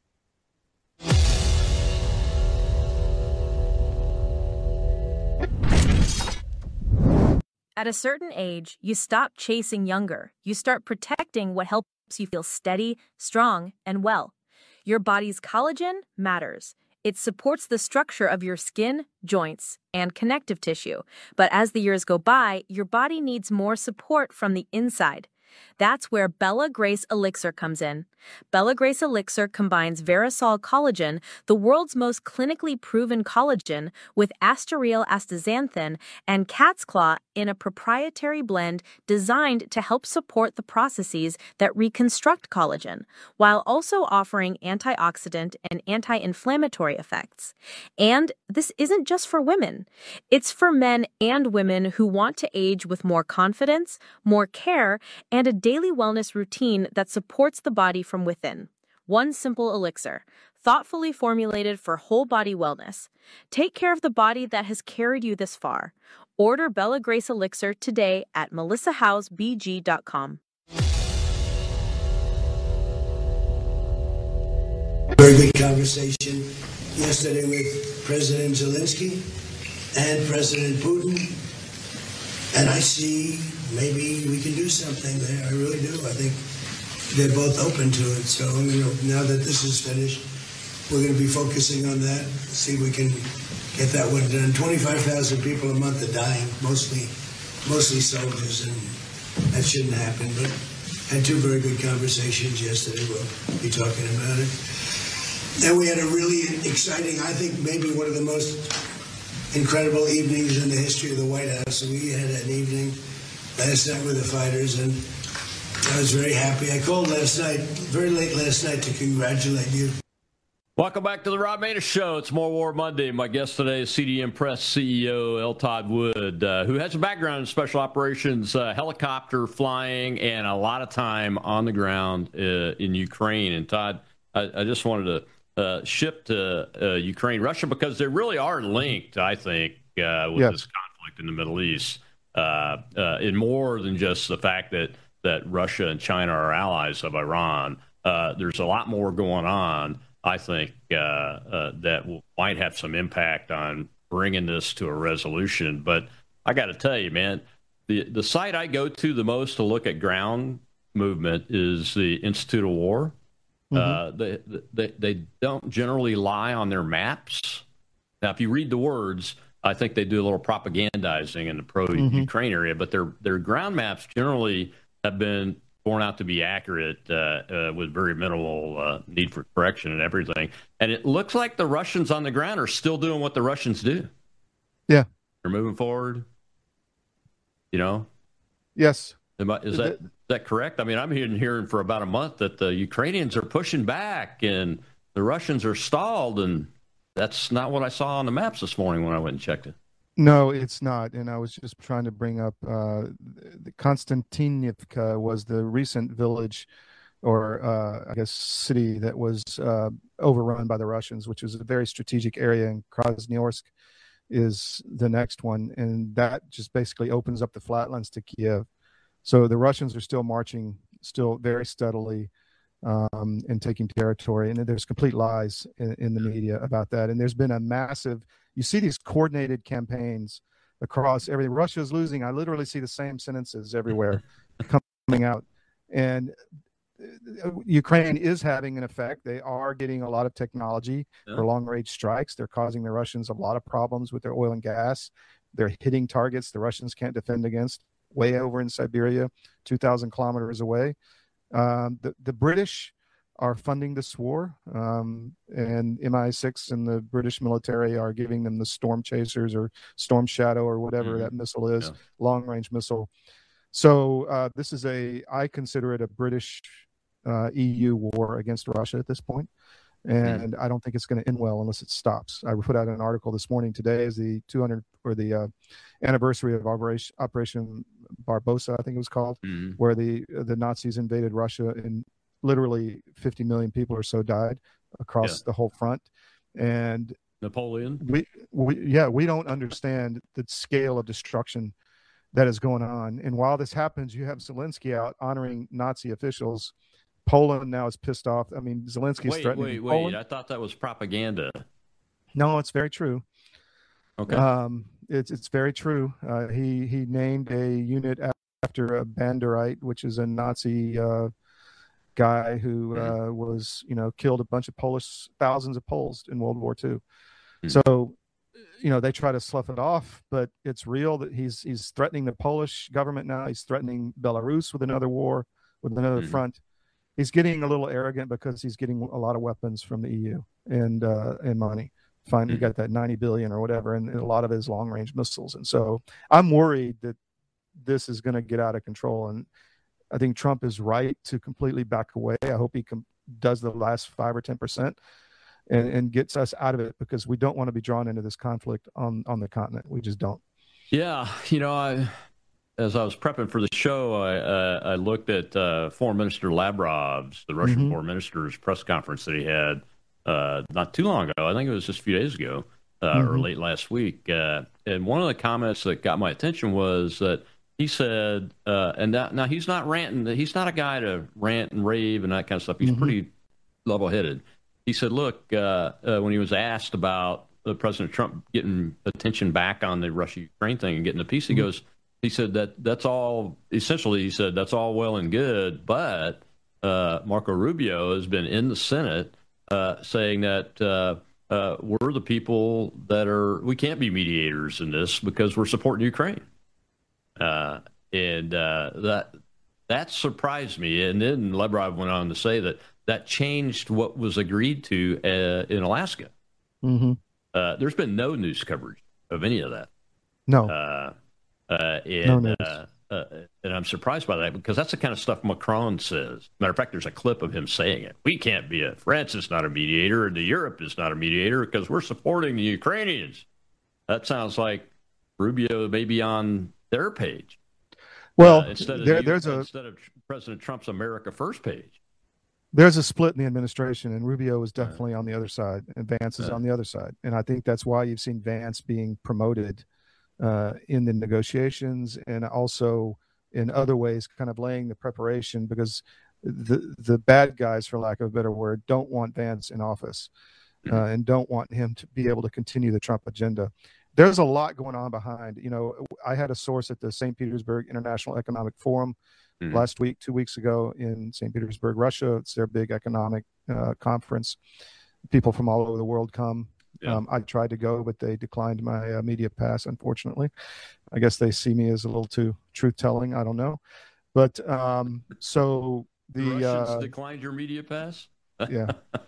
At a certain age, you stop chasing younger. You start protecting what helps you feel steady, strong, and well. Your body's collagen matters. It supports the structure of your skin, joints, and connective tissue. But as the years go by, your body needs more support from the inside. That's where Bella Grace Elixir comes in. Bella Grace Elixir combines Verisol collagen, the world's most clinically proven collagen, with Astereal astaxanthin and cat's claw in a proprietary blend designed to help support the processes that reconstruct collagen, while also offering antioxidant and anti-inflammatory effects. And this isn't just for women. It's for men and women who want to age with more confidence, more care, and a daily wellness routine that supports the body from within. One simple elixir, thoughtfully formulated for whole body wellness. Take care of the body that has carried you this far. Order Bella Grace Elixir today at melissahousebg.com. Very good conversation yesterday with President Zelensky and President Putin. And I see maybe we can do something there. I really do. I think they're both open to it. So, now that this is finished, we're going to be focusing on that, see if we can get that one done. 25,000 people a month are dying, mostly soldiers, and that shouldn't happen. But had two very good conversations yesterday. We'll be talking about it. And we had a really exciting, I think maybe one of the most incredible evenings in the history of the White House. We had an evening last night with the fighters, and I was very happy. I called last night, very late last night, to congratulate you. Welcome back to the Rob Maness Show. It's More War Monday. My guest today is CDM Press CEO L. Todd Wood, who has a background in special operations, helicopter flying, and a lot of time on the ground in Ukraine. And Todd, I just wanted to shift to Ukraine, Russia, because they really are linked, I think, with this conflict in the Middle East, in more than just the fact that Russia and China are allies of Iran. There's a lot more going on, I think, that might have some impact on bringing this to a resolution. But I got to tell you, man, the site I go to the most to look at ground movement is the Institute of War. They don't generally lie on their maps. Now, if you read the words, I think they do a little propagandizing in the pro-Ukraine area, but their ground maps generally have been borne out to be accurate with very minimal need for correction and everything. And it looks like the Russians on the ground are still doing what the Russians do. Yeah. They're moving forward. Yes. Is that correct? I mean, I'm hearing for about a month that the Ukrainians are pushing back and the Russians are stalled, and that's not what I saw on the maps this morning when I went and checked it. No, it's not. And I was just trying to bring up the Konstantinivka was the recent village or I guess city that was overrun by the Russians, which was a very strategic area, and Krasnoyarsk is the next one, and that just basically opens up the flatlands to Kiev. So the Russians are still marching, still very steadily, and taking territory. And there's complete lies in the media about that. And there's been a massive, you see these coordinated campaigns across everything. Russia's losing. I literally see the same sentences everywhere coming out. And Ukraine is having an effect. They are getting a lot of technology for long-range strikes. They're causing the Russians a lot of problems with their oil and gas. They're hitting targets the Russians can't defend against way over in Siberia, 2,000 kilometers away. The British are funding this war, and MI6 and the British military are giving them the Storm Chasers or Storm Shadow or whatever that missile is, long-range missile. So this is I consider it a British EU war against Russia at this point. And I don't think it's going to end well unless it stops. I put out an article this morning. Today is the 200 or the anniversary of Operation Barbarossa, I think it was called, where the Nazis invaded Russia and literally 50 million people or so died across the whole front. And Napoleon. We don't understand the scale of destruction that is going on. And while this happens, you have Zelensky out honoring Nazi officials. Poland now is pissed off. I mean, Zelensky's threatening. Wait. I thought that was propaganda. No, it's very true. Okay. It's very true. He named a unit after a Banderite, which is a Nazi guy who was, killed a bunch of thousands of Poles in World War II. So, they try to slough it off, but it's real that he's threatening the Polish government now. He's threatening Belarus with another war, with another front. He's getting a little arrogant because he's getting a lot of weapons from the EU and money. Finally got that 90 billion or whatever, and a lot of his long range missiles. And so I'm worried that this is going to get out of control. And I think Trump is right to completely back away. I hope he does the last 5 or 10% and gets us out of it, because we don't want to be drawn into this conflict on the continent. We just don't. Yeah. As I was prepping for the show, I looked at Foreign Minister Lavrov's, the Russian Foreign Minister's press conference that he had not too long ago. I think it was just a few days ago or late last week. And one of the comments that got my attention was that he said, now he's not ranting. He's not a guy to rant and rave and that kind of stuff. He's pretty level-headed. He said, look, when he was asked about President Trump getting attention back on the Russia-Ukraine thing and getting the peace, he said that's all, essentially, he said that's all well and good, but Marco Rubio has been in the Senate saying that we're the people we can't be mediators in this because we're supporting Ukraine. And that surprised me. And then Lavrov went on to say that changed what was agreed to in Alaska. There's been no news coverage of any of that. No. And I'm surprised by that, because that's the kind of stuff Macron says. Matter of fact, there's a clip of him saying it. We can't be France is not a mediator, and Europe is not a mediator because we're supporting the Ukrainians. That sounds like Rubio may be on their page. Well, instead of President Trump's America First page. There's a split in the administration, and Rubio is definitely on the other side, and Vance is on the other side. And I think that's why you've seen Vance being promoted in the negotiations, and also in other ways kind of laying the preparation, because the bad guys, for lack of a better word, don't want Vance in office and don't want him to be able to continue the Trump agenda. There's a lot going on behind. I had a source at the St. Petersburg International Economic Forum last week, 2 weeks ago, in St. Petersburg, Russia. It's their big economic conference. People from all over the world come. Yeah. I tried to go, but they declined my media pass, unfortunately. I guess they see me as a little too truth-telling. I don't know. But so the Russians declined your media pass? Yeah.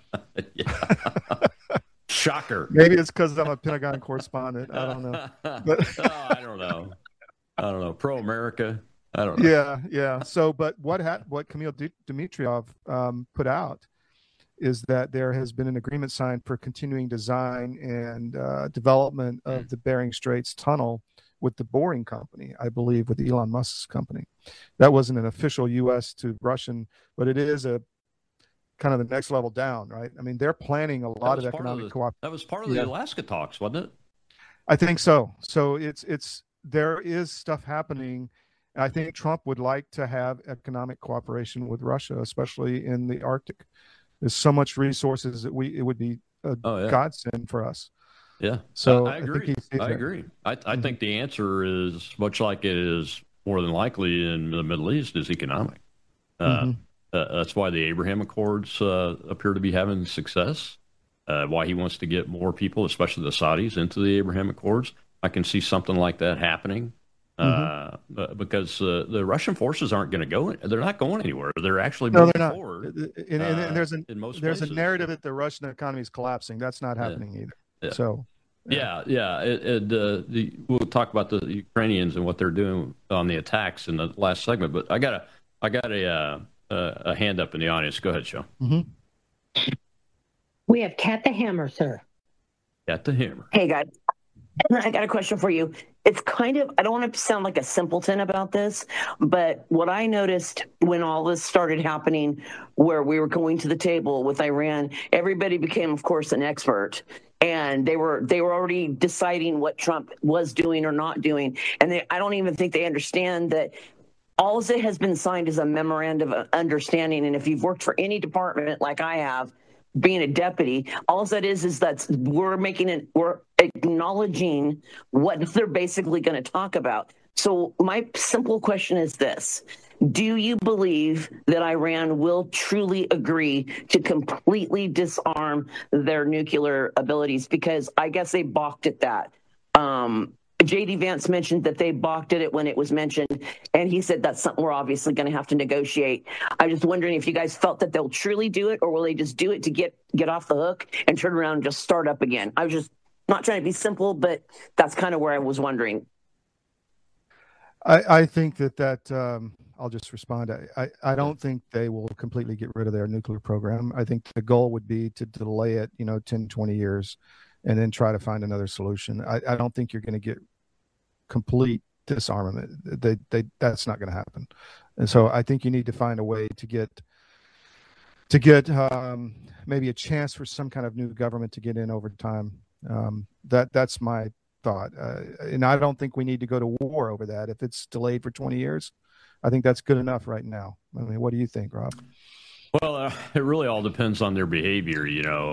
Shocker. Maybe it's because I'm a Pentagon correspondent. I don't know. But I don't know. Pro-America. I don't know. Yeah. So, but what Camille Dmitriev put out is that there has been an agreement signed for continuing design and development of the Bering Straits tunnel with the Boring Company, I believe, with Elon Musk's company. That wasn't an official U.S. to Russian, but it is a kind of the next level down, right? I mean, they're planning a lot of economic cooperation. That was part of the Alaska talks, wasn't it? I think so. So there is stuff happening. I think Trump would like to have economic cooperation with Russia, especially in the Arctic. There's so much resources that it would be a godsend for us. Yeah. So I agree. I agree. I think the answer is much like it is more than likely in the Middle East is economic. That's why the Abraham Accords appear to be having success. Why he wants to get more people, especially the Saudis, into the Abraham Accords. I can see something like that happening because the Russian forces aren't going to go. They're not going anywhere. They're actually moving forward. And there's a narrative that the Russian economy is collapsing. That's not happening either. Yeah. So. We'll talk about the Ukrainians and what they're doing on the attacks in the last segment. But I got a hand up in the audience. Go ahead, Joe. We have Cat the Hammer, sir. Cat the Hammer. Hey, guys. I got a question for you. It's kind of, I don't want to sound like a simpleton about this, but what I noticed when all this started happening, where we were going to the table with Iran, everybody became, of course, an expert. And they were already deciding what Trump was doing or not doing. And I don't even think they understand that all of it has been signed as a memorandum of understanding. And if you've worked for any department like I have, being a deputy, all that is that we're acknowledging what they're basically going to talk about. So my simple question is this. Do you believe that Iran will truly agree to completely disarm their nuclear abilities? Because I guess they balked at that. J.D. Vance mentioned that they balked at it when it was mentioned, and he said that's something we're obviously going to have to negotiate. I'm just wondering if you guys felt that they'll truly do it, or will they just do it to get off the hook and turn around and just start up again? I was just not trying to be simple, but that's kind of where I was wondering. I think that I'll just respond. I don't think they will completely get rid of their nuclear program. I think the goal would be to delay it, 10, 20 years, and then try to find another solution. I don't think you're going to get complete disarmament. That's not going to happen. And so I think you need to find a way to get maybe a chance for some kind of new government to get in over time. That's my thought. And I don't think we need to go to war over that. If it's delayed for 20 years, I think that's good enough right now. I mean, what do you think, Rob? Well, it really all depends on their behavior.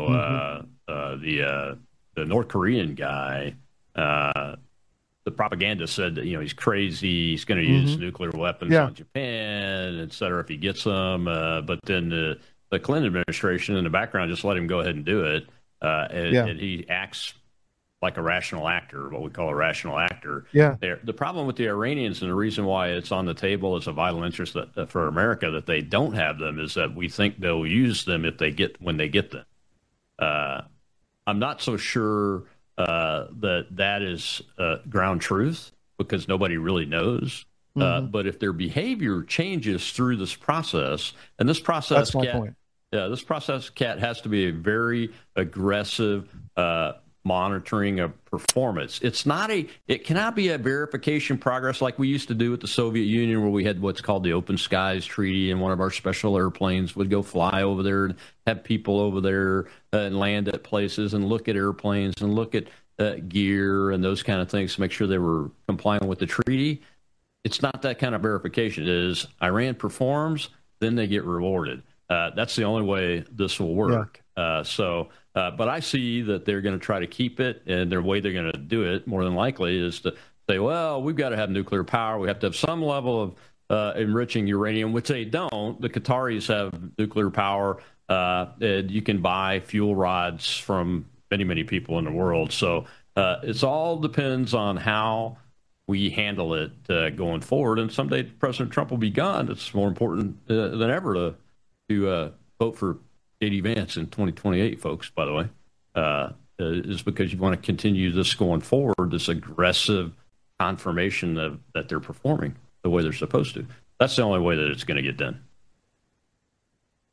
The North Korean guy, the propaganda said that, he's crazy. He's going to use nuclear weapons on Japan, et cetera, if he gets them. But then the Clinton administration in the background just let him go ahead and do it. And he acts like a rational actor, what we call a rational actor. Yeah. The problem with the Iranians, and the reason why it's on the table as a vital interest for America that they don't have them, is that we think they'll use them when they get them. I'm not so sure that is ground truth, because nobody really knows. But if their behavior changes through this process, and this process, that's my point. Yeah, this process, Kat, has to be a very aggressive monitoring of performance. It cannot be a verification progress like we used to do with the Soviet Union, where we had what's called the Open Skies Treaty, and one of our special airplanes would go fly over there and have people over there and land at places and look at airplanes and look at gear and those kind of things to make sure they were complying with the treaty. It's not that kind of verification. It is Iran performs, then they get rewarded. That's the only way this will work. Yeah. But I see that they're going to try to keep it, and their way they're going to do it, more than likely, is to say, well, we've got to have nuclear power. We have to have some level of enriching uranium, which they don't. The Qataris have nuclear power, and you can buy fuel rods from many, many people in the world. So it all depends on how we handle it going forward. And someday President Trump will be gone. It's more important than ever to vote for J.D. Vance in 2028, folks, by the way, is because you want to continue this going forward, this aggressive confirmation that they're performing the way they're supposed to. That's the only way that it's going to get done.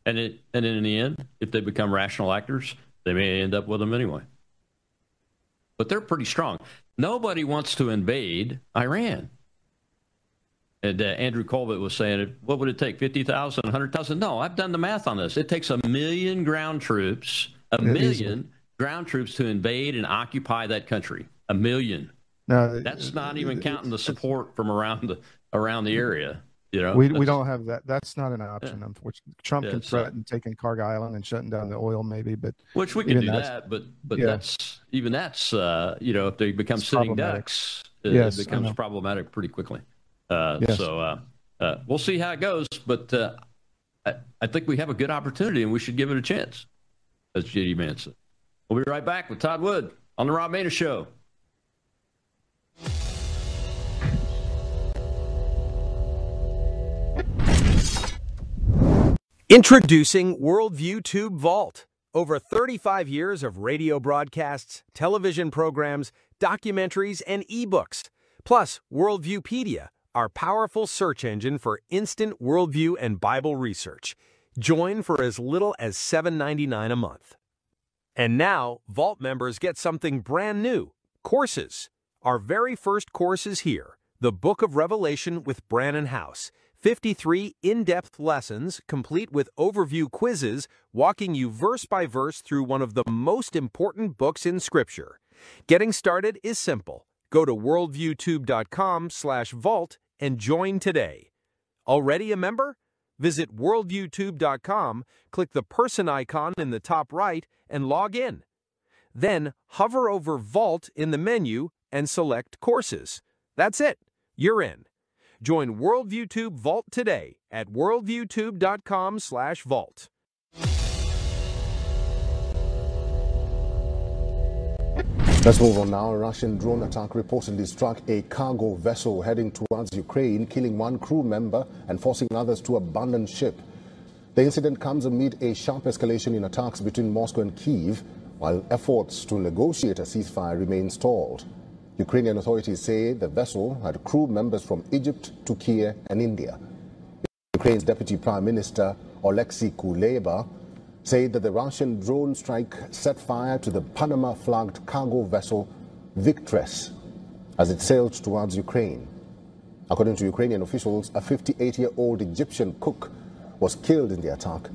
And in the end, if they become rational actors, they may end up with them anyway. But they're pretty strong. Nobody wants to invade Iran. And Andrew Colbert was saying, what would it take, 50,000, 100,000? No, I've done the math on this. It takes 1 million ground troops, ground troops to invade and occupy that country. 1 million. No, that's not even counting the support from around the area. You know, we don't have that. That's not an option, unfortunately. Trump can threaten taking Cargo Island and shutting down the oil, maybe, but which we can do that. But that's if they become sitting ducks, it becomes problematic pretty quickly. So we'll see how it goes. But I think we have a good opportunity, and we should give it a chance, as J.D. Vance said. We'll be right back with Todd Wood on the Rob Maness Show. Introducing Worldview Tube Vault. Over 35 years of radio broadcasts, television programs, documentaries, and ebooks. Plus, Worldviewpedia, our powerful search engine for instant worldview and Bible research. Join for as little as $7.99 a month. And now, Vault members get something brand new, courses. Our very first course is here, the Book of Revelation with Brannon House. 53 in-depth lessons, complete with overview quizzes, walking you verse by verse through one of the most important books in Scripture. Getting started is simple. Go to worldviewtube.com/vault and join today. Already a member? Visit worldviewtube.com, click the person icon in the top right, and log in. Then hover over Vault in the menu and select Courses. That's it. You're in. Join WorldviewTube Vault today at worldviewtube.com/vault. Let's move on now. A Russian drone attack reportedly struck a cargo vessel heading towards Ukraine, killing one crew member and forcing others to abandon ship. The incident comes amid a sharp escalation in attacks between Moscow and Kyiv, while efforts to negotiate a ceasefire remain stalled. Ukrainian authorities say the vessel had crew members from Egypt, Turkey, and India. Ukraine's Deputy Prime Minister Oleksiy Kuleba said that the Russian drone strike set fire to the Panama-flagged cargo vessel Victress as it sailed towards Ukraine. According to Ukrainian officials, a 58-year-old Egyptian cook was killed in the attack.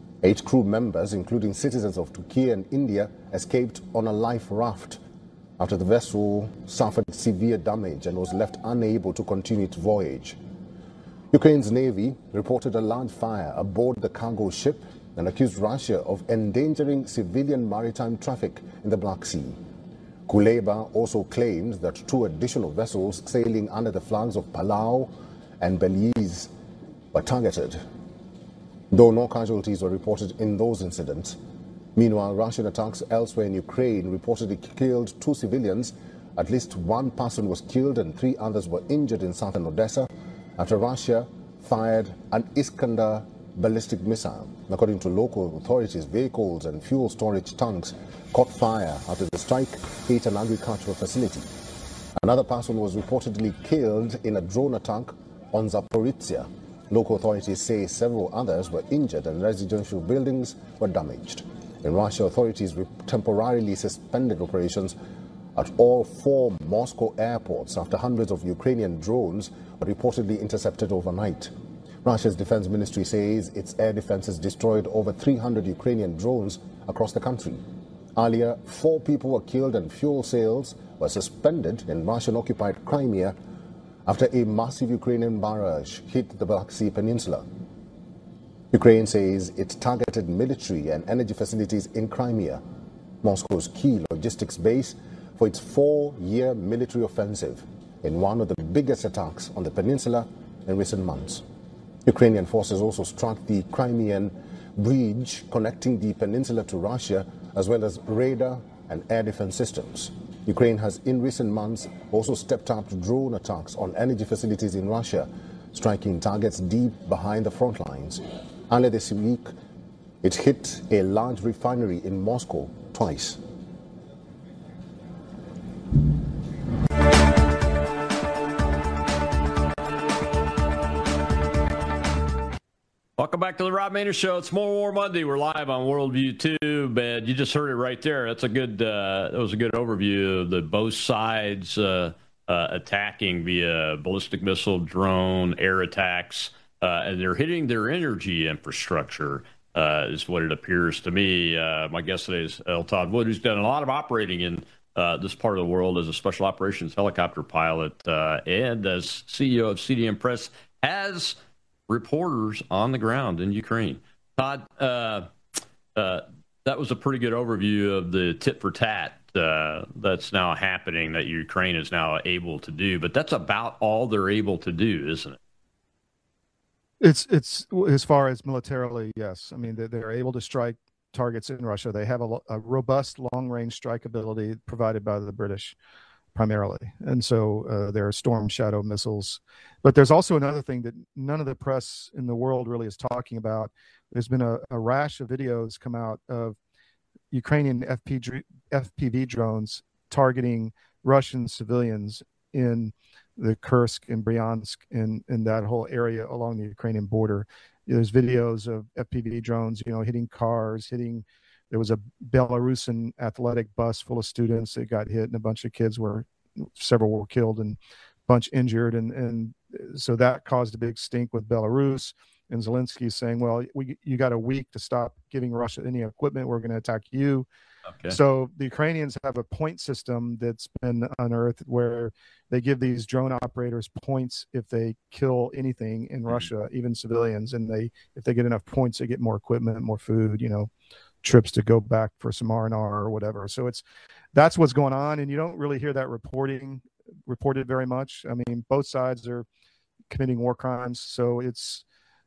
8 crew members, including citizens of Turkey and India, escaped on a life raft after the vessel suffered severe damage and was left unable to continue its voyage. Ukraine's Navy reported a large fire aboard the cargo ship and accused Russia of endangering civilian maritime traffic in the Black Sea. Kuleba also claimed that 2 additional vessels sailing under the flags of Palau and Belize were targeted, though no casualties were reported in those incidents. Meanwhile, Russian attacks elsewhere in Ukraine reportedly killed 2 civilians. At least 1 person was killed and 3 others were injured in southern Odessa after Russia fired an Iskander ballistic missile. According to local authorities, vehicles and fuel storage tanks caught fire after the strike hit an agricultural facility. Another person was reportedly killed in a drone attack on Zaporizhia. Local authorities say several others were injured and residential buildings were damaged. In Russia, authorities temporarily suspended operations at all 4 Moscow airports after hundreds of Ukrainian drones were reportedly intercepted overnight. Russia's defense ministry says its air defenses destroyed over 300 Ukrainian drones across the country. Earlier, 4 people were killed and fuel sales were suspended in Russian-occupied Crimea after a massive Ukrainian barrage hit the Black Sea Peninsula. Ukraine says it targeted military and energy facilities in Crimea, Moscow's key logistics base for its 4-year military offensive, in one of the biggest attacks on the peninsula in recent months. Ukrainian forces also struck the Crimean bridge connecting the peninsula to Russia, as well as radar and air defense systems. Ukraine has in recent months also stepped up drone attacks on energy facilities in Russia, striking targets deep behind the front lines. Earlier this week, it hit a large refinery in Moscow twice. Welcome back to the Rob Maness Show. It's More War Monday. We're live on Worldview Tube, and you just heard it right there. That's a good. That was a good overview of the both sides attacking via ballistic missile, drone, air attacks, and they're hitting their energy infrastructure. Is what it appears to me. My guest today is L. Todd Wood, who's done a lot of operating in this part of the world as a special operations helicopter pilot and as CEO of CDM Press, has reporters on the ground in Ukraine. Todd, that was a pretty good overview of the tit for tat that's now happening that Ukraine is now able to do. But that's about all they're able to do, isn't it? It's as far as militarily, yes. I mean, they're able to strike targets in Russia. They have a robust long-range strike ability provided by the British primarily. And so there are Storm Shadow missiles. But there's also another thing that none of the press in the world really is talking about. There's been a rash of videos come out of Ukrainian FPV drones targeting Russian civilians in the Kursk and Bryansk in that whole area along the Ukrainian border. There's videos of FPV drones, hitting cars, there was a Belarusian athletic bus full of students that got hit, and a bunch of kids several were killed and a bunch injured. And so that caused a big stink with Belarus. And Zelensky saying, well, you got a week to stop giving Russia any equipment. We're going to attack you. Okay. So the Ukrainians have a point system that's been unearthed where they give these drone operators points if they kill anything in Russia, even civilians. And if they get enough points, they get more equipment, more food, trips to go back for some R&R or whatever. So that's what's going on. And you don't really hear that reported very much. I mean, both sides are committing war crimes. So it's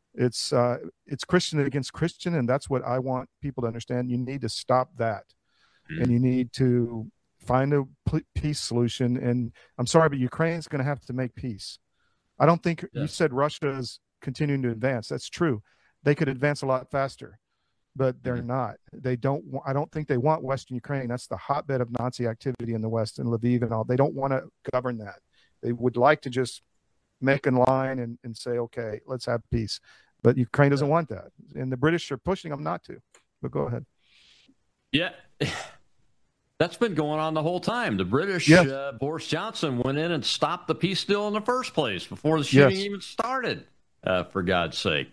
Christian against Christian. And that's what I want people to understand. You need to stop that. And you need to find a peace solution. And I'm sorry, but Ukraine's going to have to make peace. I don't think you said Russia is continuing to advance. That's true. They could advance a lot faster, but they're not. I don't think they want Western Ukraine. That's the hotbed of Nazi activity in the West and Lviv and all. They don't want to govern that. They would like to just make a line and say, okay, let's have peace. But Ukraine doesn't want that. And the British are pushing them not to. But go ahead. Yeah. That's been going on the whole time. The British, Boris Johnson went in and stopped the peace deal in the first place before the shooting even started, for God's sake.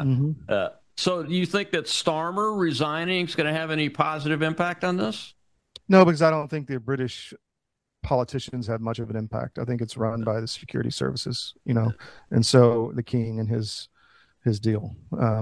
So do you think that Starmer resigning is going to have any positive impact on this? No, because I don't think the British politicians have much of an impact. I think it's run by the security services, and so the king and his deal.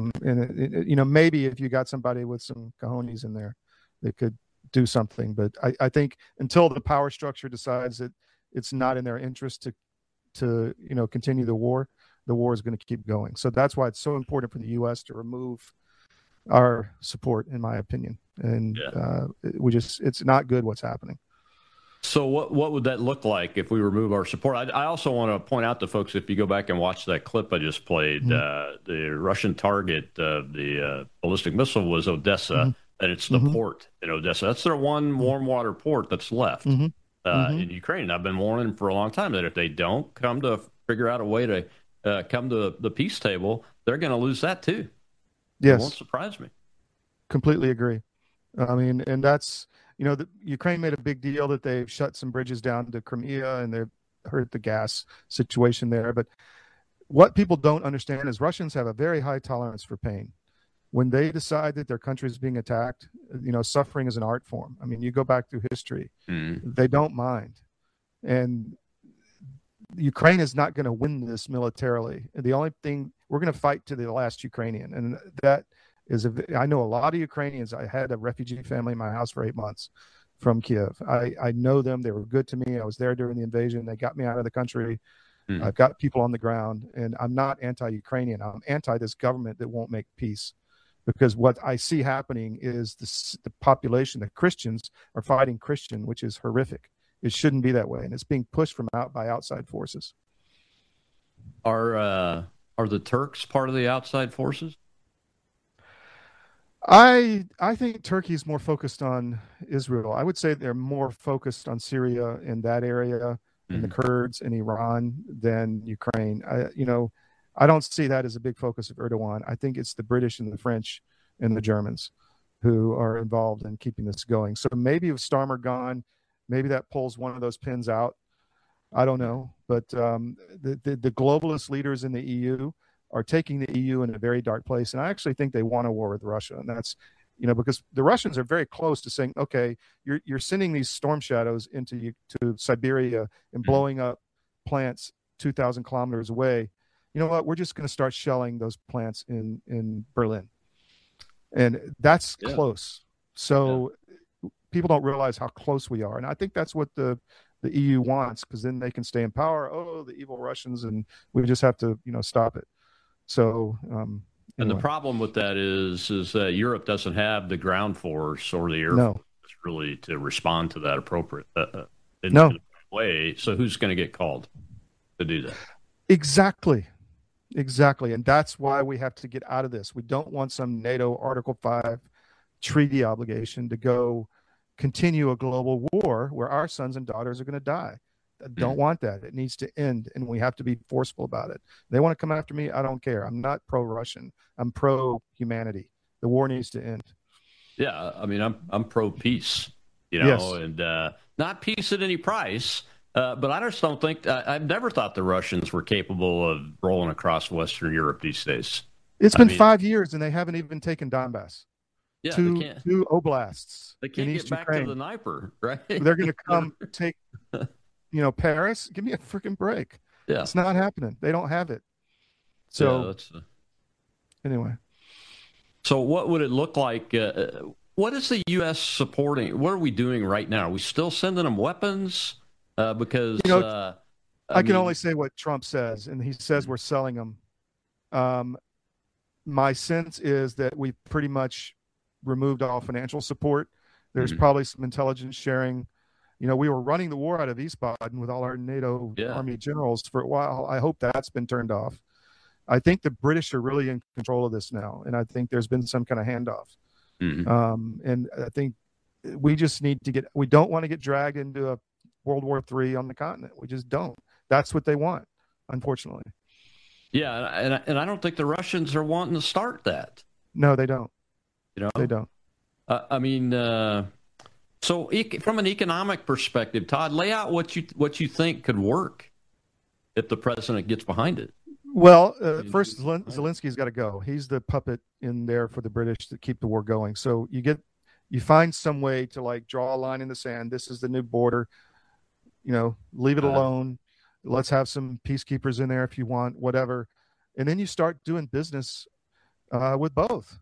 Maybe if you got somebody with some cojones in there, they could do something. But I think until the power structure decides that it's not in their interest to continue the war is going to keep going. So that's why it's so important for the U.S. to remove our support, in my opinion. And it's not good what's happening. So what would that look like if we remove our support? I also want to point out to folks, if you go back and watch that clip I just played, the Russian target, the ballistic missile was Odessa, and it's the port in Odessa. That's their one warm water port that's left in Ukraine. I've been warning them for a long time that if they don't come to figure out a way to come to the peace table, they're going to lose that too. Yes. It won't surprise me. Completely agree. I mean, and that's, Ukraine made a big deal that they've shut some bridges down to Crimea and they've hurt the gas situation there. But what people don't understand is Russians have a very high tolerance for pain. When they decide that their country is being attacked, suffering is an art form. I mean, you go back through history, they don't mind. And Ukraine is not going to win this militarily. The only thing, we're going to fight to the last Ukrainian. And that is, I know a lot of Ukrainians. I had a refugee family in my house for 8 months from Kiev. I know them. They were good to me. I was there during the invasion. They got me out of the country. I've got people on the ground, and I'm not anti-Ukrainian. I'm anti this government that won't make peace. Because what I see happening is the population, the Christians are fighting Christian, which is horrific. It shouldn't be that way, and it's being pushed by outside forces. Are the Turks part of the outside forces? I think Turkey is more focused on Israel. I would say they're more focused on Syria and that area and the Kurds and Iran than Ukraine. I don't see that as a big focus of Erdogan. I think it's the British and the French and the Germans who are involved in keeping this going. So maybe with Starmer gone, maybe that pulls one of those pins out. I don't know. But the globalist leaders in the EU are taking the EU in a very dark place. And I actually think they want a war with Russia. And that's, because the Russians are very close to saying, okay, you're sending these storm shadows to Siberia and blowing up plants 2,000 kilometers away. You know what? We're just going to start shelling those plants in Berlin. And that's close. So people don't realize how close we are. And I think that's what the EU wants, because then they can stay in power. Oh, the evil Russians, and we just have to, stop it. So, and the problem with that is that Europe doesn't have the ground force or the air force really to respond to that appropriate in a way. So who's going to get called to do that? Exactly. And that's why we have to get out of this. We don't want some NATO Article 5 treaty obligation to go continue a global war where our sons and daughters are going to die. I don't want that. It needs to end, and we have to be forceful about it. They want to come after me. I don't care. I'm not pro-Russian. I'm pro-humanity. The war needs to end. Yeah, I mean, I'm pro-peace, and not peace at any price. But I just don't think I've never thought the Russians were capable of rolling across Western Europe these days. It's been 5 years, and they haven't even taken Donbass. Yeah, two oblasts. They can't get back to the Dnieper, right? They're going to come take, Paris. Give me a freaking break. Yeah, it's not happening. They don't have it. So anyway, so what would it look like? What is the U.S. supporting? What are we doing right now? Are we still sending them weapons? Because I can only say what Trump says, and he says we're selling them. My sense is that we pretty much removed all financial support. There's probably some intelligence sharing. We were running the war out of Wiesbaden with all our NATO army generals for a while. I hope that's been turned off. I think the British are really in control of this now, and I think there's been some kind of handoff. And I think we just need to we don't want to get dragged into a World War III on the continent. We just don't. That's what they want, unfortunately. Yeah, and I don't think the Russians are wanting to start that. No, they don't. They don't. I mean, so from an economic perspective, Todd, lay out what you think could work if the president gets behind it. Well, first, Zelensky's got to go. He's the puppet in there for the British to keep the war going. So you find some way to draw a line in the sand. This is the new border. Leave it alone. Let's have some peacekeepers in there if you want, whatever. And then you start doing business with both.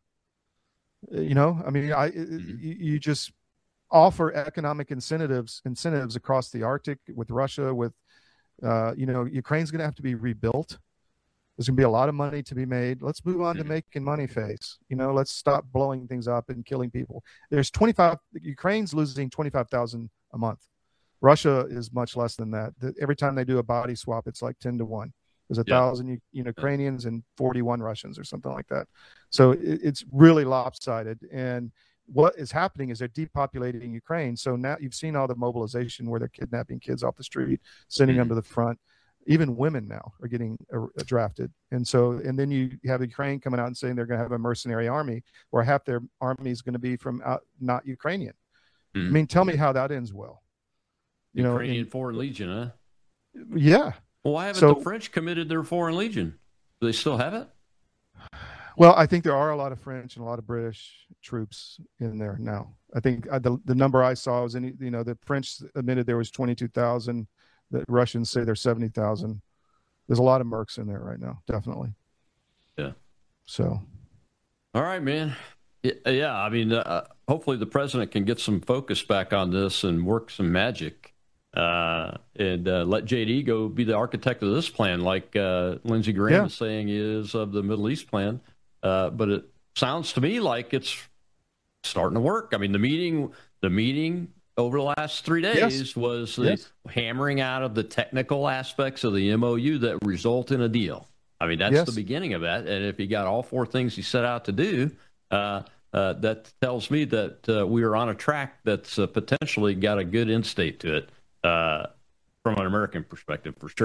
You just offer economic incentives across the Arctic with Russia, with, Ukraine's going to have to be rebuilt. There's going to be a lot of money to be made. Let's move on to making money phase. Let's stop blowing things up and killing people. Ukraine's losing 25,000 a month. Russia is much less than that. Every time they do a body swap, it's like 10 to 1. There's 1,000 Ukrainians and 41 Russians or something like that. So it's really lopsided. And what is happening is they're depopulating Ukraine. So now you've seen all the mobilization where they're kidnapping kids off the street, sending them to the front. Even women now are getting drafted. And then you have Ukraine coming out and saying they're going to have a mercenary army, where half their army is going to be from not Ukrainian. I mean, tell me how that ends well. Ukrainian Foreign Legion, huh? Yeah. Well, why haven't the French committed their Foreign Legion? Do they still have it? Well, I think there are a lot of French and a lot of British troops in there now. I think the number I saw was the French admitted there was 22,000. The Russians say there's 70,000. There's a lot of mercs in there right now, definitely. Yeah. So. All right, man. Yeah, I mean, hopefully the president can get some focus back on this and work some magic. And let JD go be the architect of this plan, like Lindsey Graham is saying is of the Middle East plan. But it sounds to me like it's starting to work. I mean, the meeting over the last 3 days was the hammering out of the technical aspects of the MOU that result in a deal. I mean, that's the beginning of that. And if he got all four things he set out to do, that tells me that we are on a track that's potentially got a good end state to it from an American perspective, for sure.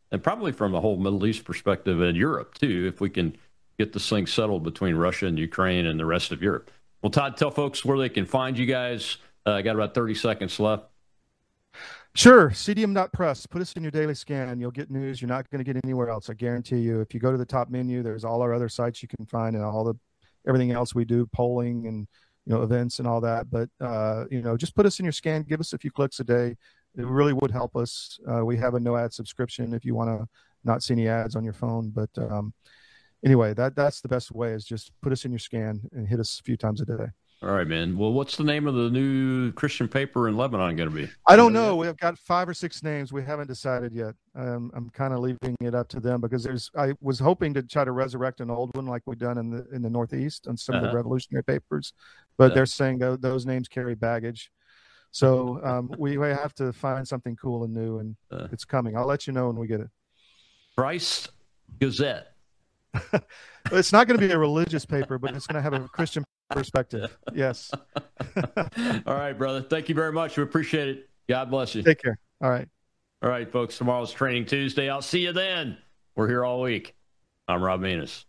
and probably from a whole Middle East perspective and Europe, too, if we can get this thing settled between Russia and Ukraine and the rest of Europe. Well, Todd, tell folks where they can find you guys. I got about 30 seconds left. Sure. CDM.press. Put us in your daily scan. You'll get news you're not going to get anywhere else. I guarantee you. If you go to the top menu, there's all our other sites you can find and everything else we do, polling and events and all that. But just put us in your scan. Give us a few clicks a day. It really would help us. We have a no ad subscription if you want to not see any ads on your phone. But anyway, that's the best way, is just put us in your scan and hit us a few times a day. All right, man. Well, what's the name of the new Christian paper in Lebanon going to be? I don't know. We've got 5 or 6 names. We haven't decided yet. I'm kind of leaving it up to them, because I was hoping to try to resurrect an old one like we've done in the Northeast on some of the revolutionary papers, but they're saying those names carry baggage. So we have to find something cool and new, and it's coming. I'll let you know when we get it. Christ Gazette. It's not going to be a religious paper, but it's going to have a Christian perspective. Yes. All right, brother. Thank you very much. We appreciate it. God bless you. Take care. All right. All right, folks. Tomorrow's Training Tuesday. I'll see you then. We're here all week. I'm Rob Maness.